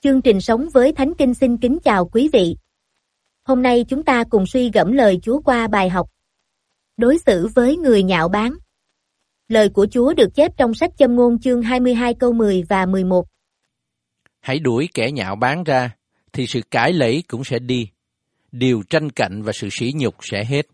Chương trình Sống với Thánh Kinh xin kính chào quý vị. Hôm nay chúng ta cùng suy gẫm lời Chúa qua bài học đối xử với người nhạo báng. Lời của Chúa được chép trong sách Châm ngôn chương 22 câu 10 và 11. Hãy đuổi kẻ nhạo báng ra, thì sự cãi lẫy cũng sẽ đi. Điều tranh cạnh và sự sỉ nhục sẽ hết.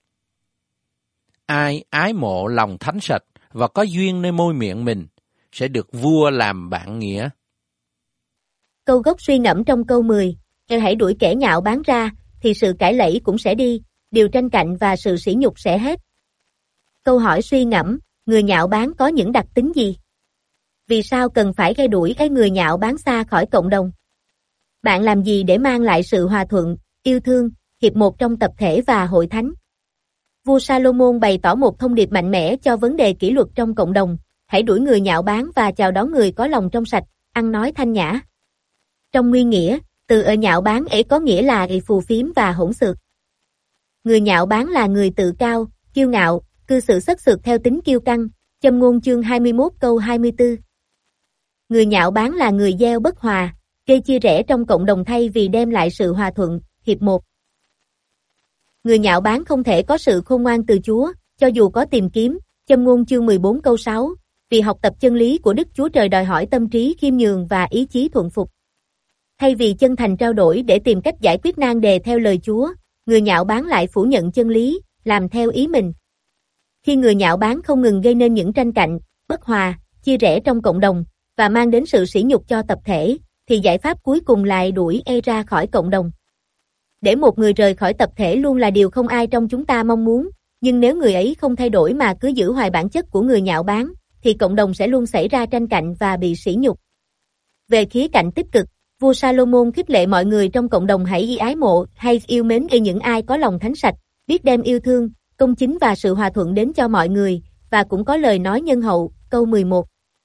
Ai ái mộ lòng thánh sạch và có duyên nơi môi miệng mình sẽ được vua làm bạn nghĩa. Câu gốc suy ngẫm trong câu 10, hãy đuổi kẻ nhạo báng ra, thì sự cãi lẫy cũng sẽ đi, điều tranh cạnh và sự sỉ nhục sẽ hết. Câu hỏi suy ngẫm, người nhạo báng có những đặc tính gì? Vì sao cần phải gây đuổi cái người nhạo báng xa khỏi cộng đồng? Bạn làm gì để mang lại sự hòa thuận, yêu thương, hiệp một trong tập thể và hội thánh? Vua Salomon bày tỏ một thông điệp mạnh mẽ cho vấn đề kỷ luật trong cộng đồng, hãy đuổi người nhạo báng và chào đón người có lòng trong sạch, ăn nói thanh nhã. Trong nguyên nghĩa, từ nhạo báng ấy có nghĩa là phù phiếm và hỗn xược. Người nhạo báng là người tự cao, kiêu ngạo, cư xử sất sượt theo tính kiêu căng, Châm ngôn chương 21 câu 24. Người nhạo báng là người gieo bất hòa, gây chia rẽ trong cộng đồng thay vì đem lại sự hòa thuận, hiệp một. Người nhạo báng không thể có sự khôn ngoan từ Chúa, cho dù có tìm kiếm, Châm ngôn chương 14 câu 6, vì học tập chân lý của Đức Chúa Trời đòi hỏi tâm trí khiêm nhường và ý chí thuận phục. Thay vì chân thành trao đổi để tìm cách giải quyết nan đề theo lời Chúa, người nhạo báng lại phủ nhận chân lý, làm theo ý mình. Khi người nhạo báng không ngừng gây nên những tranh cạnh, bất hòa, chia rẽ trong cộng đồng, và mang đến sự sỉ nhục cho tập thể, thì giải pháp cuối cùng là đuổi ra khỏi cộng đồng. Để một người rời khỏi tập thể luôn là điều không ai trong chúng ta mong muốn, nhưng nếu người ấy không thay đổi mà cứ giữ hoài bản chất của người nhạo báng, thì cộng đồng sẽ luôn xảy ra tranh cạnh và bị sỉ nhục. Về khía cạnh tích cực, vua Salomon khích lệ mọi người trong cộng đồng hãy ái mộ hay yêu mến những ai có lòng thánh sạch, biết đem yêu thương, công chính và sự hòa thuận đến cho mọi người, và cũng có lời nói nhân hậu, câu 11.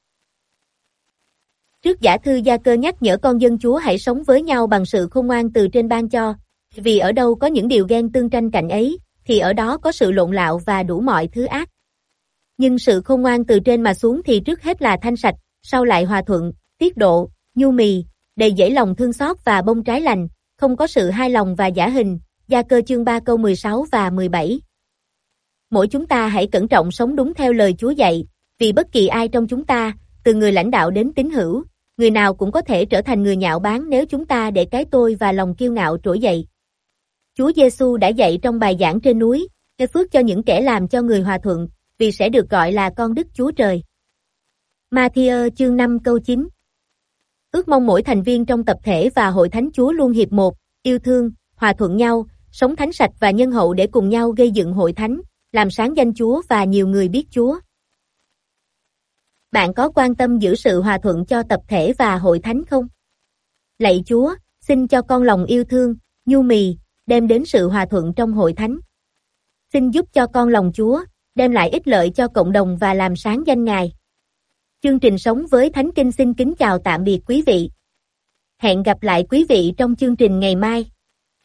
Trước giả thư Gia Cơ nhắc nhở con dân Chúa hãy sống với nhau bằng sự khôn ngoan từ trên ban cho, vì ở đâu có những điều ghen tương tranh cạnh ấy, thì ở đó có sự lộn lạo và đủ mọi thứ ác. Nhưng sự khôn ngoan từ trên mà xuống thì trước hết là thanh sạch, sau lại hòa thuận, tiết độ, nhu mì, đầy dẫy lòng thương xót và bông trái lành, không có sự hai lòng và giả hình, Gia Cơ chương 3 câu 16 và 17. Mỗi chúng ta hãy cẩn trọng sống đúng theo lời Chúa dạy, vì bất kỳ ai trong chúng ta, từ người lãnh đạo đến tín hữu, người nào cũng có thể trở thành người nhạo báng nếu chúng ta để cái tôi và lòng kiêu ngạo trỗi dậy. Chúa Giêsu đã dạy trong bài giảng trên núi, cái phước cho những kẻ làm cho người hòa thuận, vì sẽ được gọi là con Đức Chúa Trời. Ma-thi-ơ chương 5 câu 9. Ước mong mỗi thành viên trong tập thể và hội thánh Chúa luôn hiệp một, yêu thương, hòa thuận nhau, sống thánh sạch và nhân hậu để cùng nhau gây dựng hội thánh, làm sáng danh Chúa và nhiều người biết Chúa. Bạn có quan tâm giữ sự hòa thuận cho tập thể và hội thánh không? Lạy Chúa, xin cho con lòng yêu thương, nhu mì, đem đến sự hòa thuận trong hội thánh. Xin giúp cho con lòng Chúa, đem lại ích lợi cho cộng đồng và làm sáng danh Ngài. Chương trình Sống với Thánh Kinh xin kính chào tạm biệt quý vị. Hẹn gặp lại quý vị trong chương trình ngày mai.